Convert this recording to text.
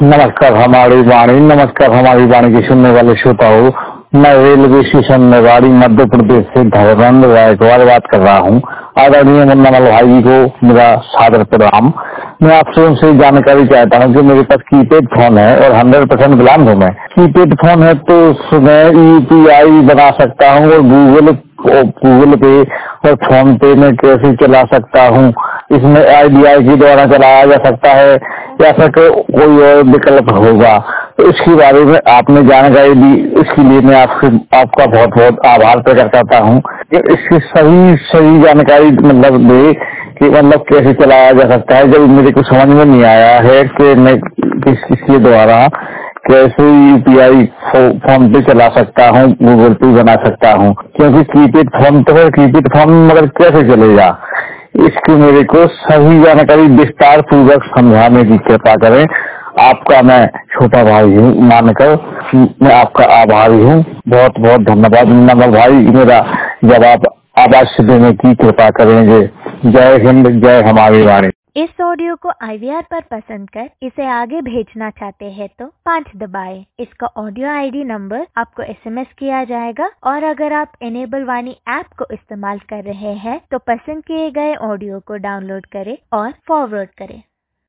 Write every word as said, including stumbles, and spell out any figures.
नमस्कार हमारी वाणी नमस्कार हमारी वाणी के सुनने वाले श्रोताओं, मैं रेलवे स्टेशन मेवाड़ी मध्य प्रदेश से धर्मेंद्र गायकवाड़ बात कर रहा हूँ। आदरणीय मुन्नालाल भाई जी को मेरा सादर प्रणाम। मैं आपसे उनसे जानकारी चाहता हूँ कि मेरे पास कीपैड फोन है और हंड्रेड परसेंट गुलाम हूँ मैं। कीपैड फोन है तो उसमें यूपीआई बना सकता हूँ और गूगल गूगल पे और फोन पे में कैसे चला सकता हूँ। इसमें आईडीआई के द्वारा चलाया जा सकता है या फिर कोई और विकल्प होगा, तो इसके बारे में आपने जानकारी दी, इसके लिए मैं आपसे आपका बहुत बहुत आभार प्रकट करता हूँ। इसकी सही सही जानकारी मतलब दे कि मतलब कैसे चलाया जा सकता है, जब मेरे को समझ में नहीं आया है कि मैं किस किसके द्वारा कैसे यूपीआई फोन पे चला सकता हूँ, गूगल पे बना सकता हूँ, क्योंकि कीपैड फोन तो है, कीपैड फोन मगर कैसे चलेगा, इसकी मेरे को सही जानकारी विस्तार पूर्वक समझाने की कृपा करें। आपका मैं छोटा भाई हूँ मानकर मैं आपका आभारी हूँ। बहुत बहुत धन्यवाद नमल भाई, मेरा जवाब अवश्य देने की कृपा करेंगे। जय हिंद, जय हमारी वाणी। इस ऑडियो को आई वी आर पर पसंद कर इसे आगे भेजना चाहते हैं तो पाँच दबाएं। इसका ऑडियो आईडी नंबर आपको एसएमएस किया जाएगा और अगर आप इनेबल वाणी ऐप को इस्तेमाल कर रहे हैं तो पसंद किए गए ऑडियो को डाउनलोड करें और फॉरवर्ड करें।